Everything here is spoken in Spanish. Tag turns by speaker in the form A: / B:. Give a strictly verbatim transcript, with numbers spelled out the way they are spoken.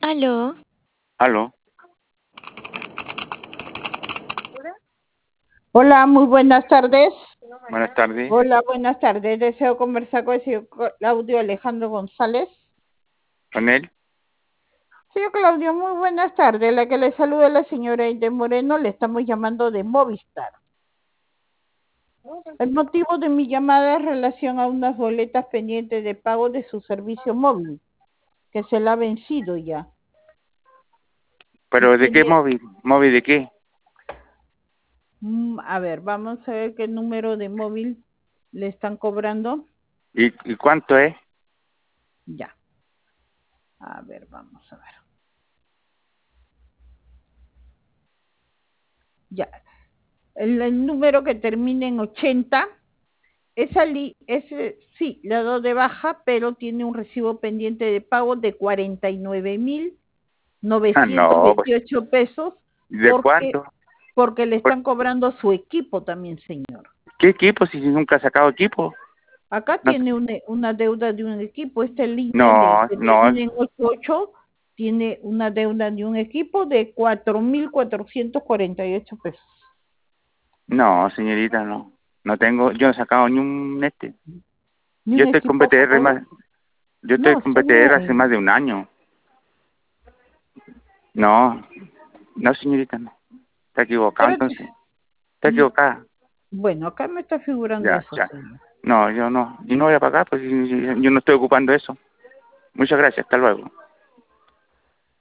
A: Aló.
B: Aló.
C: Hola, muy buenas tardes.
B: Buenas tardes.
C: Hola, buenas tardes. Deseo conversar con el señor Claudio Alejandro González.
B: ¿Con él?
C: Señor Claudio, muy buenas tardes. La que le saluda es la señora Aide Moreno. Le estamos llamando de Movistar. El motivo de mi llamada es en relación a unas boletas pendientes de pago de su servicio móvil, que se la ha vencido ya.
B: ¿Pero
C: Y
B: de qué
C: tiene-
B: móvil? ¿Móvil de qué?
C: Mm, A ver, vamos a ver qué número de móvil le están cobrando.
B: ¿Y, y cuánto es?
C: Ya. A ver, vamos a ver. Ya. El, el número que termina en ochenta, esa li, ese sí, la do de baja, pero tiene un recibo pendiente de pago de cuarenta y nueve mil
B: Ah,
C: novecientos
B: no, pues,
C: veintiocho pesos
B: ¿de
C: porque,
B: cuánto?
C: porque le
B: Por-
C: están cobrando su equipo también, señor.
B: ¿Qué equipo si nunca ha sacado equipo?
C: Acá
B: No,
C: tiene una, una deuda de un equipo, esta línea de
B: no,
C: que
B: no,
C: termina en ochenta y ocho tiene una deuda de un equipo de cuatro mil cuatrocientos cuarenta y ocho pesos.
B: no, señorita, no. No tengo, yo no he sacado ni un este.
C: Ni
B: Yo
C: un
B: estoy con
C: equipo,
B: B T R
C: por
B: más,
C: favor.
B: yo estoy
C: No,
B: con B T R
C: señor.
B: hace más de un año. No, no, señorita, no. Está equivocada
C: Espérate.
B: entonces. Está
C: Mm,
B: equivocada.
C: Bueno, acá me está figurando
B: Ya,
C: eso,
B: ya.
C: señor.
B: No, yo no. Y no voy a pagar, pues yo yo no estoy ocupando eso. Muchas gracias, hasta luego.